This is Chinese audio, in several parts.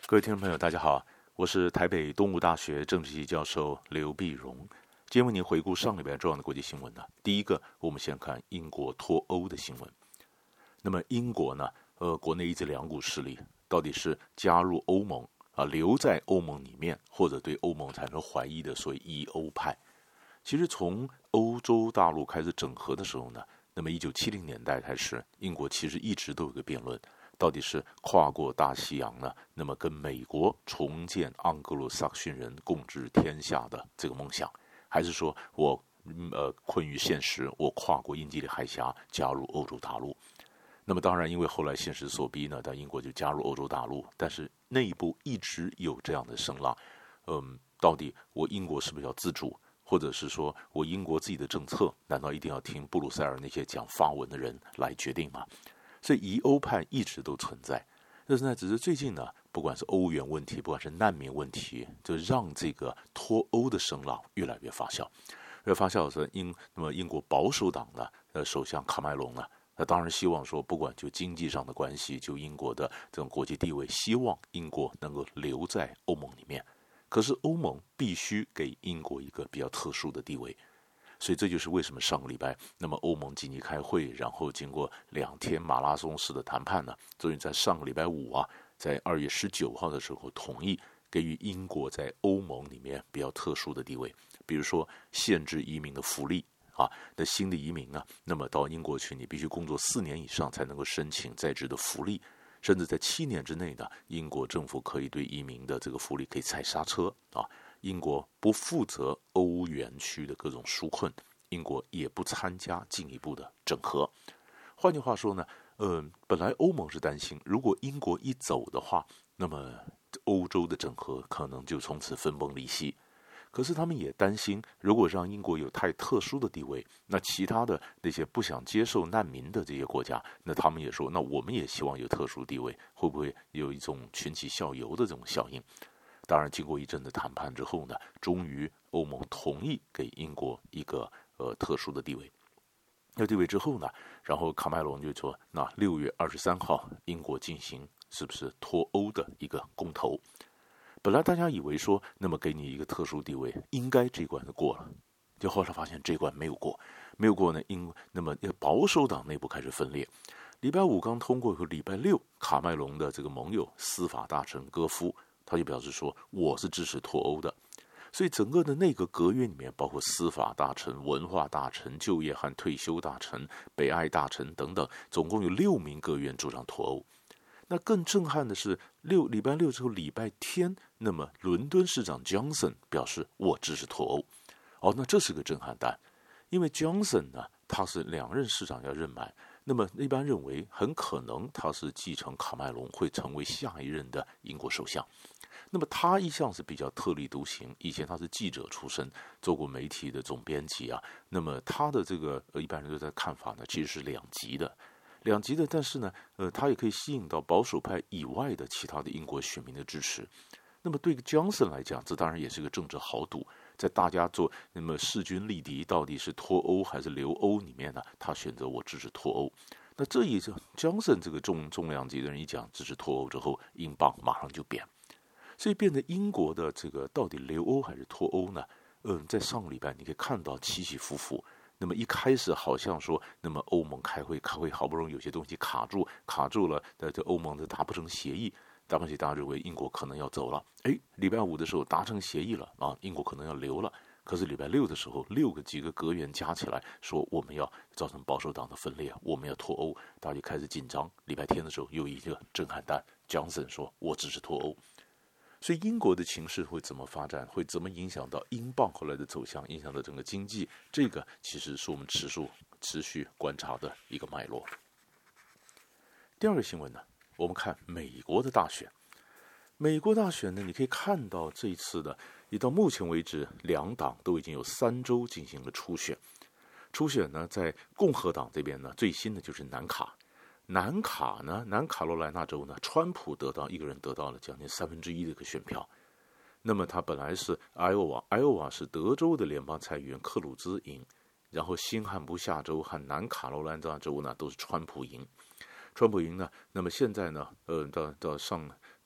各位听众朋友，大家好，我是台北东吴大学政治系教授刘必荣。今天为您回顾上礼拜重要的国际新闻呢。第一个，我们先看英国脱欧的新闻。那么英国呢，国内一直两股势力，到底是加入欧盟留在欧盟里面，或者对欧盟产生怀疑的所谓疑欧派。其实从欧洲大陆开始整合的时候呢，那么1970年代开始，英国其实一直都有个辩论。到底是跨过大西洋呢？那么跟美国重建盎格鲁撒克逊人共治天下的这个梦想，还是说我困于现实，我跨过英吉利海峡加入欧洲大陆？那么当然，因为后来现实所逼呢，但英国就加入欧洲大陆，但是内部一直有这样的声浪，到底我英国是不是要自主？或者是说我英国自己的政策，难道一定要听布鲁塞尔那些讲法文的人来决定吗？所以疑欧派一直都存在，但是呢，只是最近呢，不管是欧元问题，不管是难民问题，就让这个脱欧的声浪越来越发酵。越发酵的时候，那么英国保守党呢，首相卡麦隆呢，他当然希望说，不管就经济上的关系，就英国的这种国际地位，希望英国能够留在欧盟里面。可是欧盟必须给英国一个比较特殊的地位。所以这就是为什么上个礼拜，那么欧盟紧急开会，然后经过2天马拉松式的谈判呢，终于在上个礼拜5在2月19号的时候同意给予英国在欧盟里面比较特殊的地位，比如说限制移民的福利的新的移民呢，那么到英国去，你必须工作4年以上才能够申请在职的福利，甚至在7年之内呢，英国政府可以对移民的这个福利可以踩刹车英国不负责欧元区的各种纾困，英国也不参加进一步的整合。换句话说呢，本来欧盟是担心，如果英国一走的话，那么欧洲的整合可能就从此分崩离析。可是他们也担心，如果让英国有太特殊的地位，那其他的那些不想接受难民的这些国家，那他们也说，那我们也希望有特殊地位，会不会有一种群起效尤的这种效应？当然，经过一阵的谈判之后呢，终于欧盟同意给英国一个特殊的地位。那地位之后呢，然后卡麦隆就说，那6月23号英国进行是不是脱欧的一个公投？本来大家以为说，那么给你一个特殊地位，应该这一关就过了，就后来发现这一关没有过，没有过呢，那么保守党内部开始分裂。礼拜5刚通过以后，礼拜6卡麦隆的这个盟友司法大臣戈夫，他就表示说，我是支持脱欧的。所以整个的内阁阁员里面，包括司法大臣、文化大臣、就业和退休大臣、北爱大臣等等，总共有6名阁员主张脱欧。那更震撼的是，礼拜6之后，礼拜天，那么伦敦市长 Johnson 表示我支持脱欧。那这是个震撼弹，因为 Johnson 呢，他是2任市长要任满。那么一般认为，很可能他是继承卡麦隆，会成为下一任的英国首相。那么他一向是比较特立独行，以前他是记者出身，做过媒体的总编辑那么他的这个一般人都在看法呢，其实是两极的，但是呢，他也可以吸引到保守派以外的其他的英国选民的支持。那么对 Johnson 来讲，这当然也是个政治豪赌，在大家做那么势均力敌，到底是脱欧还是留欧里面呢，他选择我支持脱欧。那这一次 Johnson 这个重量级的人一讲支持脱欧之后，英镑马上就贬，所以变得英国的这个到底留欧还是脱欧呢？在上个礼拜你可以看到起起伏伏。那么一开始好像说，那么欧盟开会，好不容易有些东西卡住了，这欧盟达不成协议，大家认为英国可能要走了。礼拜5的时候达成协议了英国可能要留了。可是礼拜6的时候几个阁员加起来说，我们要造成保守党的分裂，我们要脱欧，大家就开始紧张。礼拜天的时候又一个震撼弹，Johnson 说我支持脱欧。所以英国的情势会怎么发展，会怎么影响到英镑后来的走向，影响到整个经济，这个其实是我们持续观察的一个脉络。第二个新闻呢，我们看美国的大选。美国大选呢，你可以看到这一次的，也到目前为止，2党都已经有3州进行了初选。初选呢，在共和党这边呢，最新的就是南卡罗来纳州呢，川普一个人得到了将近1/3的一个选票。那么他本来是艾奥瓦是德州的联邦参议员克鲁兹赢，然后新罕布夏州和南卡罗来纳州呢都是川普赢呢。那么现在呢，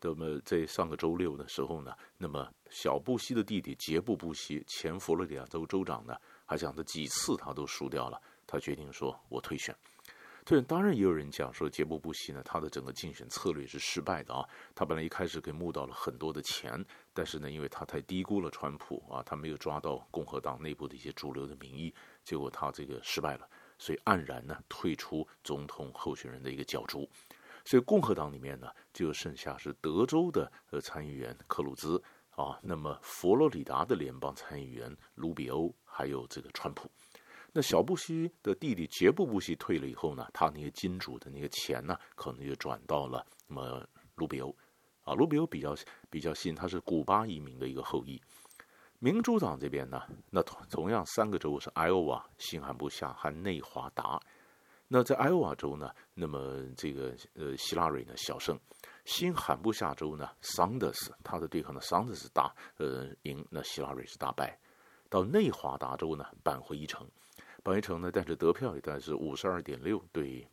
那么在上个周六的时候呢，那么小布希的弟弟杰布·布希，前佛罗里达州州长呢，还讲这几次他都输掉了，他决定说我退选。当然也有人讲说，杰布·布希呢，他的整个竞选策略是失败的啊。他本来一开始可以募到了很多的钱，但是呢，因为他太低估了川普啊，他没有抓到共和党内部的一些主流的民意，结果他这个失败了，所以黯然呢退出总统候选人的一个角逐。所以共和党里面呢，就剩下是德州的参议员克鲁兹啊，那么佛罗里达的联邦参议员卢比欧，还有这个川普。那小布希的弟弟杰布·布希退了以后呢，他那些金主的那个钱呢，可能就转到了那么卢比欧啊。卢比欧比较新，他是古巴移民的一个后裔。民主党这边呢，那同样3个州是艾奥瓦、新罕布夏和内华达。那在艾奥瓦州呢，那么这个希拉蕊呢小胜，新罕布夏州呢桑德斯他的对抗的桑德斯赢，那希拉蕊是大败。到内华达州呢扳回一城呢，但是得票也大概是52.6%对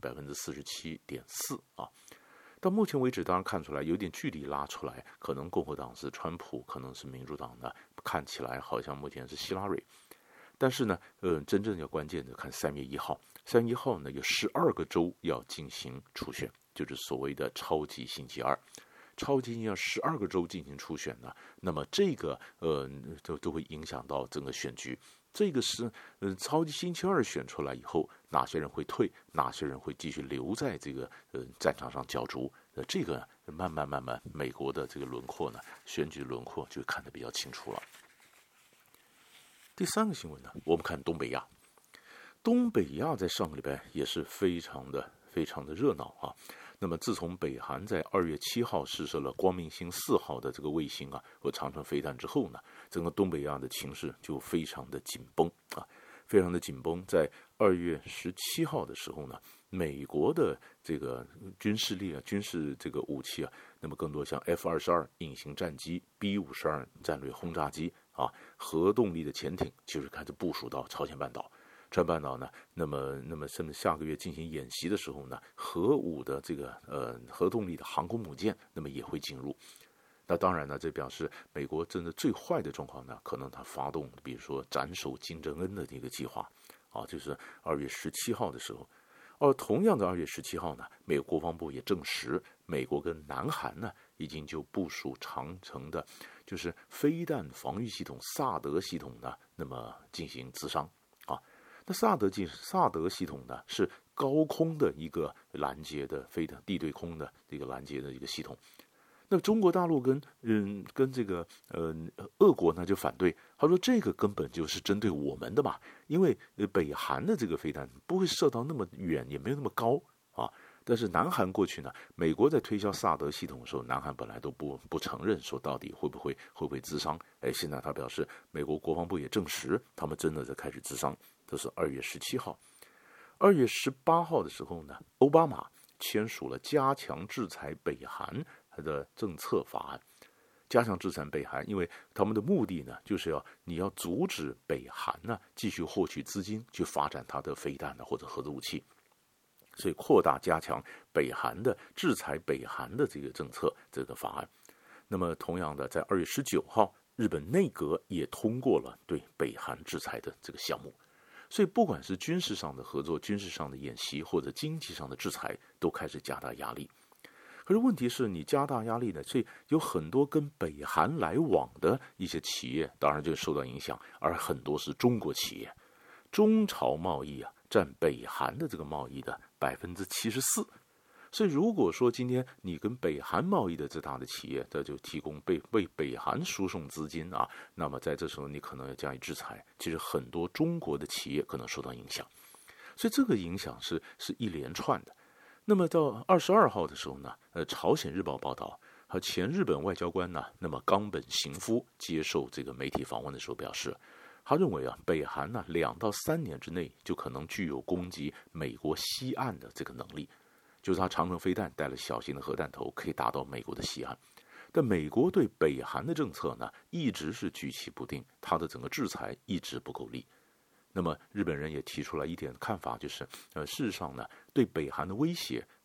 47.4%啊。到目前为止，当然看出来有点距离拉出来，可能共和党是川普，可能是民主党呢，看起来好像目前是希拉蕊。但是呢，真正要关键的看3月1号，3月1号呢有12个州要进行初选，就是所谓的超级星期二。超级星期二12个州进行初选呢，那么这个就会影响到整个选举。这个是超级星期二选出来以后，哪些人会退，哪些人会继续留在这个战场上角逐，这个慢慢美国的这个轮廓呢，选举轮廓就看得比较清楚了。第3个新闻呢，我们看东北亚。东北亚在上个礼拜也是非常的热闹啊。那么自从北韩在2月7号试射了光明星4号的这个卫星啊和长程飞弹之后呢，整个东北亚的情势就非常的紧绷啊，非常的紧绷。在2月17号的时候呢，美国的这个军事这个武器啊，那么更多像 F-22 隐形战机、B-52战略轰炸机啊，核动力的潜艇，就是开始部署到朝鲜半岛。朝鲜半岛呢，那么甚至下个月进行演习的时候呢，核武的这个核动力的航空母舰，那么也会进入。那当然呢，这表示美国真的最坏的状况呢，可能他发动，比如说斩首金正恩的这个计划啊，就是2月17号的时候。同样的2月17号呢，美国国防部也证实，美国跟南韩呢已经就部署长程的，就是飞弹防御系统萨德系统呢，那么进行咨商啊。那萨德系统呢是高空的一个拦截的飞的地对空的这个拦截的一个系统。那中国大陆跟这个俄国呢就反对，他说这个根本就是针对我们的嘛，因为北韩的这个飞弹不会射到那么远，也没有那么高啊。但是南韩过去呢，美国在推销萨德系统的时候，南韩本来都不承认，说到底会不会咨商？现在他表示，美国国防部也证实，他们真的在开始咨商。这是2月17号，2月18号的时候呢，奥巴马签署了加强制裁北韩的政策法案。加强制裁北韩，因为他们的目的呢，就是你要阻止北韩呢继续获取资金去发展它的飞弹或者核子武器，所以扩大加强北韩的制裁北韩的这个政策这个法案。那么同样的，在2月19号，日本内阁也通过了对北韩制裁的这个项目。所以不管是军事上的合作、军事上的演习或者经济上的制裁，都开始加大压力。可是问题是你加大压力呢，所以有很多跟北韩来往的一些企业当然就受到影响，而很多是中国企业。中朝贸易啊占北韩的这个贸易的74%。所以如果说今天你跟北韩贸易的这大的企业，这就提供为北韩输送资金啊，那么在这时候你可能要加以制裁，其实很多中国的企业可能受到影响。所以这个影响是一连串的。那么到22号的时候呢，朝鲜日报报道，和前日本外交官呢，那么冈本行夫接受这个媒体访问的时候表示，他认为北韩呢2到3年之内就可能具有攻击美国西岸的这个能力。就是他长程飞弹带了小型的核弹头，可以打到美国的西岸。但美国对北韩的政策呢，一直是举棋不定，他的整个制裁一直不够力。那么日本人也提出了一点看法，就是事实上呢，对北韩的威胁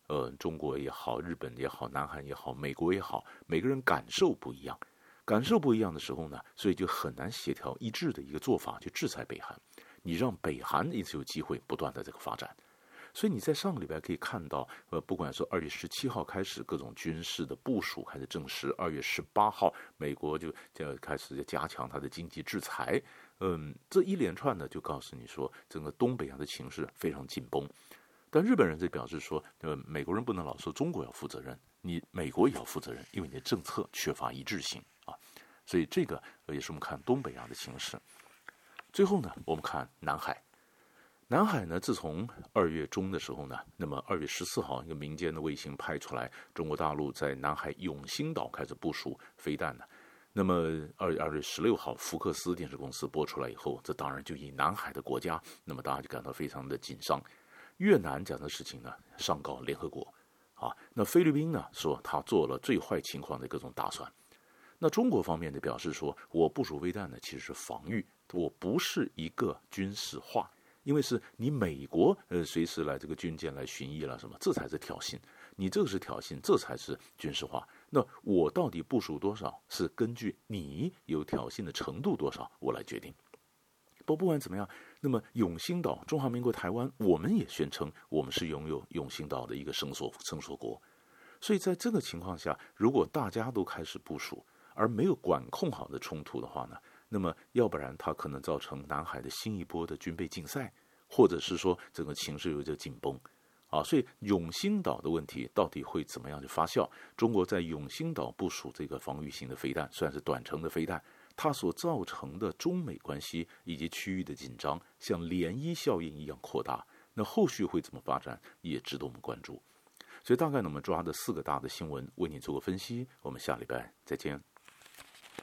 中国也好，日本也好，南韩也好，美国也好，每个人感受不一样。感受不一样的时候呢，所以就很难协调一致的一个做法去制裁北韩。你让北韩一直有机会不断的这个发展。所以你在上个礼拜可以看到，不管说2月17号开始各种军事的部署开始证实，2月18号美国就开始加强它的经济制裁。这一连串的就告诉你说，整个东北亚的情势非常紧绷。但日本人则表示说，美国人不能老说中国要负责任，你美国也要负责任，因为你的政策缺乏一致性啊。所以这个也是我们看东北亚的情势。最后呢，我们看南海。南海呢，自从2月中的时候呢，那么2月14号，一个民间的卫星拍出来，中国大陆在南海永兴岛开始部署飞弹呢。那么2月16号，福克斯电视公司播出来以后，这当然就以南海的国家，那么大家就感到非常的紧张。越南讲的事情呢，上告联合国啊。那菲律宾呢，说他做了最坏情况的各种打算。那中国方面呢，表示说，我部署飞弹呢，其实是防御，我不是一个军事化。因为是你美国随时来这个军舰来巡弋了什么，这才是挑衅。你这个是挑衅，这才是军事化。那我到底部署多少，是根据你有挑衅的程度多少，我来决定。不管怎么样，那么永兴岛，中华民国台湾，我们也宣称我们是拥有永兴岛的一个声索国。所以在这个情况下，如果大家都开始部署，而没有管控好的冲突的话呢，那么要不然它可能造成南海的新一波的军备竞赛，或者是说整个情势有点紧绷啊。所以永兴岛的问题到底会怎么样去发酵？中国在永兴岛部署这个防御型的飞弹，算是短程的飞弹，它所造成的中美关系以及区域的紧张，像涟漪效应一样扩大。那后续会怎么发展，也值得我们关注。所以大概呢，我们抓的4个大的新闻为你做个分析。我们下礼拜再见。